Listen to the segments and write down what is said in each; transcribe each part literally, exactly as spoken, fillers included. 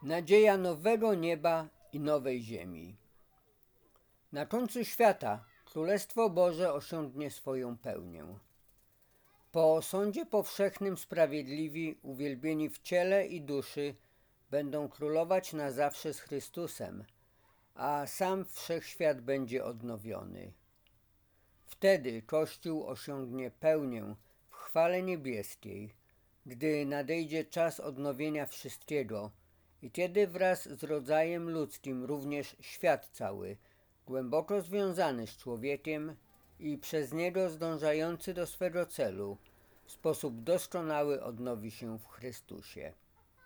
Nadzieja nowego nieba i nowej ziemi. Na końcu świata Królestwo Boże osiągnie swoją pełnię. Po sądzie powszechnym sprawiedliwi, uwielbieni w ciele i duszy, będą królować na zawsze z Chrystusem, a sam wszechświat będzie odnowiony. Wtedy Kościół osiągnie pełnię w chwale niebieskiej, gdy nadejdzie czas odnowienia wszystkiego i kiedy wraz z rodzajem ludzkim również świat cały, głęboko związany z człowiekiem i przez niego zdążający do swego celu, w sposób doskonały odnowi się w Chrystusie.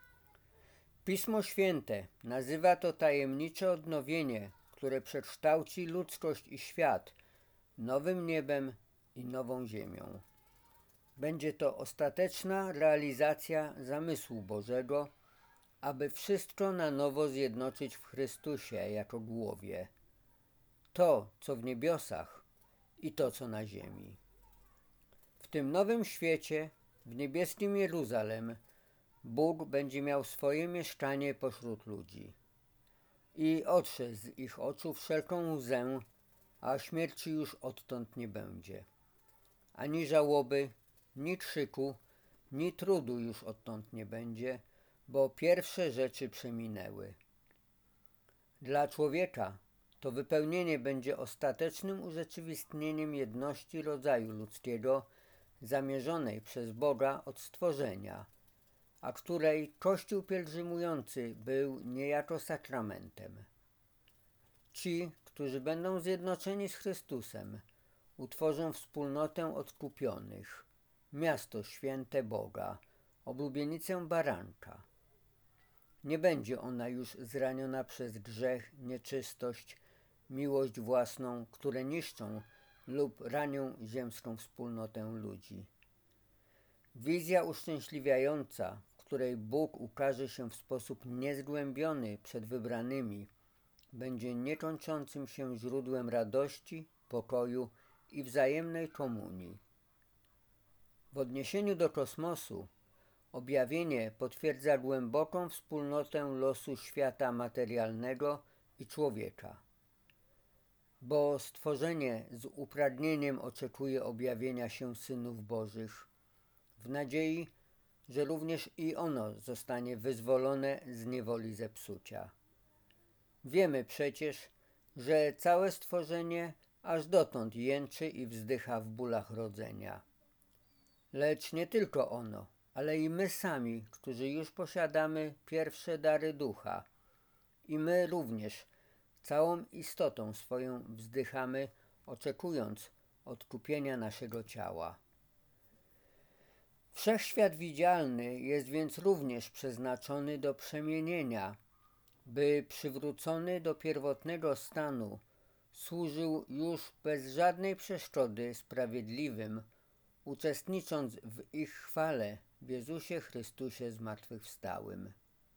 Pismo Święte nazywa to tajemnicze odnowienie, które przekształci ludzkość i świat nowym niebem i nową ziemią. Będzie to ostateczna realizacja zamysłu Bożego, aby wszystko na nowo zjednoczyć w Chrystusie jako głowie. To, co w niebiosach i to, co na ziemi. W tym nowym świecie, w niebieskim Jeruzalem, Bóg będzie miał swoje mieszkanie pośród ludzi. I otrze z ich oczu wszelką łzę, a śmierci już odtąd nie będzie. Ani żałoby, ni krzyku, ni trudu już odtąd nie będzie, bo pierwsze rzeczy przeminęły. Dla człowieka to wypełnienie będzie ostatecznym urzeczywistnieniem jedności rodzaju ludzkiego, zamierzonej przez Boga od stworzenia, a której Kościół pielgrzymujący był niejako sakramentem. Ci, którzy będą zjednoczeni z Chrystusem, utworzą wspólnotę odkupionych, miasto święte Boga, oblubienicę baranka. Nie będzie ona już zraniona przez grzech, nieczystość, miłość własną, które niszczą lub ranią ziemską wspólnotę ludzi. Wizja uszczęśliwiająca, w której Bóg ukaże się w sposób niezgłębiony przed wybranymi, będzie niekończącym się źródłem radości, pokoju i wzajemnej komunii. W odniesieniu do kosmosu, objawienie potwierdza głęboką wspólnotę losu świata materialnego i człowieka. Bo stworzenie z upragnieniem oczekuje objawienia się synów Bożych, w nadziei, że również i ono zostanie wyzwolone z niewoli zepsucia. Wiemy przecież, że całe stworzenie aż dotąd jęczy i wzdycha w bólach rodzenia. Lecz nie tylko ono, ale i my sami, którzy już posiadamy pierwsze dary ducha. I my również całą istotą swoją wzdychamy, oczekując odkupienia naszego ciała. Wszechświat widzialny jest więc również przeznaczony do przemienienia, by przywrócony do pierwotnego stanu służył już bez żadnej przeszkody sprawiedliwym, uczestnicząc w ich chwale w Jezusie Chrystusie zmartwychwstałym.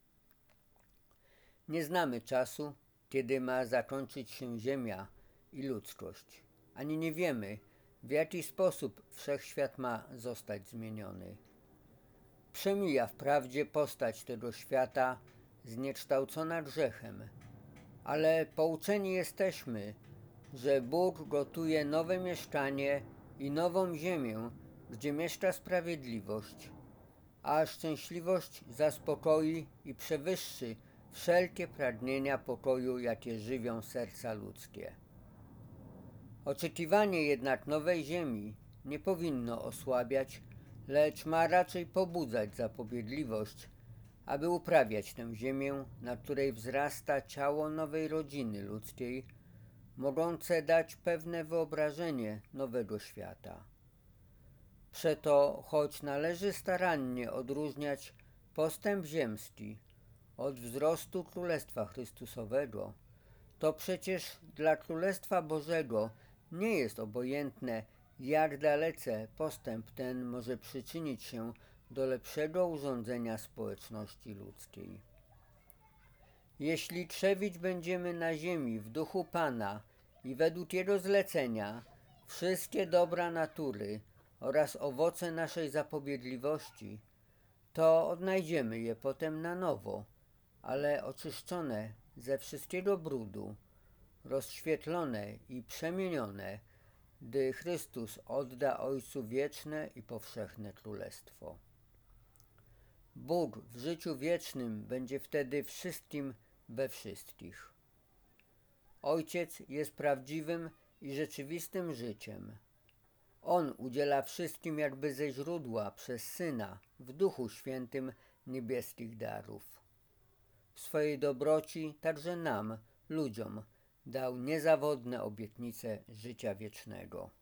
Nie znamy czasu, kiedy ma zakończyć się ziemia i ludzkość, ani nie wiemy, w jaki sposób wszechświat ma zostać zmieniony. Przemija wprawdzie postać tego świata zniekształcona grzechem, ale pouczeni jesteśmy, że Bóg gotuje nowe mieszkanie i nową ziemię, gdzie mieszka sprawiedliwość, a szczęśliwość zaspokoi i przewyższy wszelkie pragnienia pokoju, jakie żywią serca ludzkie. Oczekiwanie jednak nowej ziemi nie powinno osłabiać, lecz ma raczej pobudzać zapobiegliwość, aby uprawiać tę ziemię, na której wzrasta ciało nowej rodziny ludzkiej, mogące dać pewne wyobrażenie nowego świata. Przeto, choć należy starannie odróżniać postęp ziemski od wzrostu Królestwa Chrystusowego, to przecież dla Królestwa Bożego nie jest obojętne, jak dalece postęp ten może przyczynić się do lepszego urządzenia społeczności ludzkiej. Jeśli trzewić będziemy na ziemi w duchu Pana i według Jego zlecenia wszystkie dobra natury oraz owoce naszej zapobiegliwości, to odnajdziemy je potem na nowo ale oczyszczone ze wszystkiego brudu, rozświetlone i przemienione, gdy Chrystus odda Ojcu wieczne i powszechne królestwo. Bóg w życiu wiecznym będzie wtedy wszystkim we wszystkich. Ojciec jest prawdziwym i rzeczywistym życiem. On udziela wszystkim jakby ze źródła przez Syna w Duchu Świętym niebieskich darów. W swojej dobroci także nam, ludziom, dał niezawodne obietnice życia wiecznego.